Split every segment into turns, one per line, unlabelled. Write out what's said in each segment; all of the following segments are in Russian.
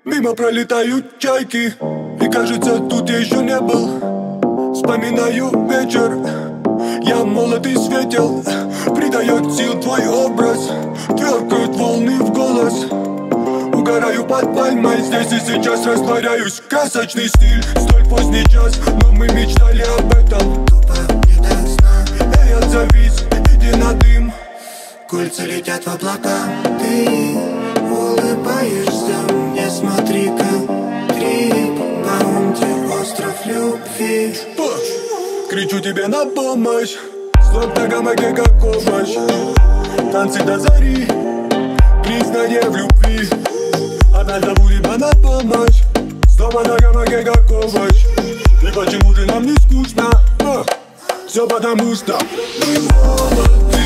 Мимо пролетают чайки, и кажется, тут я еще не был. Вспоминаю вечер, я молод и светел. Придает сил твой образ, тверкают волны в голос. Угораю под пальмой, здесь и сейчас растворяюсь. Красочный стиль, столь поздний час, но мы мечтали об этом. Тупо не до сна, эй, отзовись, иди на дым. Кольца летят в облака, ты улыбаешься мне, смотри-ка. Трип, баунти, остров любви. Кричу тебе на помощь, слог на гамаке как овощ. Танцы до зари, признание в любви. Опять зову тебя на помощь, снова на гамаке как овощ. И почему же нам не скучно? Все потому что мы молоды.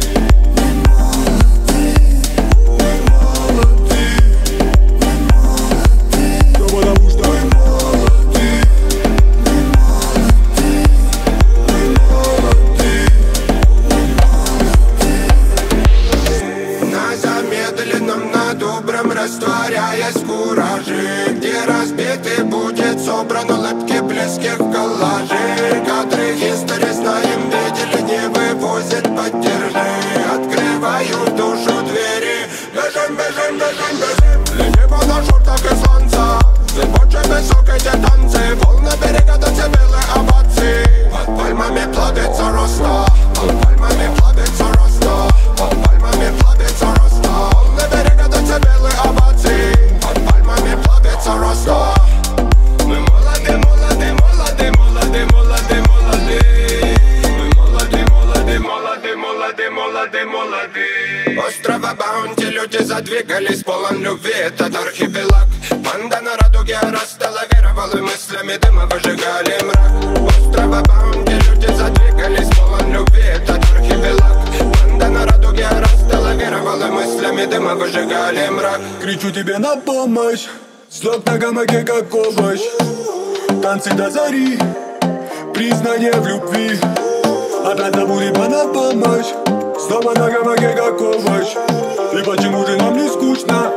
Растворяясь в кураже, где разбитый будет собран улыбки близких в коллаже. Кадры истории знаем, видели, не вывозят поддержи. Открываю душу двери, бежим, бежим, бежим, бежим. Лениво на шортах и солнца, цепочек высокой те танцы. Волны берега до цивилы овации. Под пальмами плодится роста, под пальмами плодится роста, под пальмами плодится роста. Волны берега до цивилы овации. Под пальмами плодится роста. Мы молоды, молоды, молоды, молоды, молоды, молоды. Мы молоды, молоды, молоды, молоды, молоды, молоды. Острова Баунти люди задвигались, полон любви, этот архипелаг. Банда на радуге растала, веровала мыслями дыма, выжигали мрак. Острова Баунти люди задвигались, полон любви, этот архипелаг. Банда на радуге растала, веровала мыслями дыма, выжигали мрак.
Кричу тебе на помощь, слог на гамаке как овощ. Танцы до зари, признание в любви. Опять зову тебя на помощь, снова на гамаке как овощ. И почему же нам не скучно?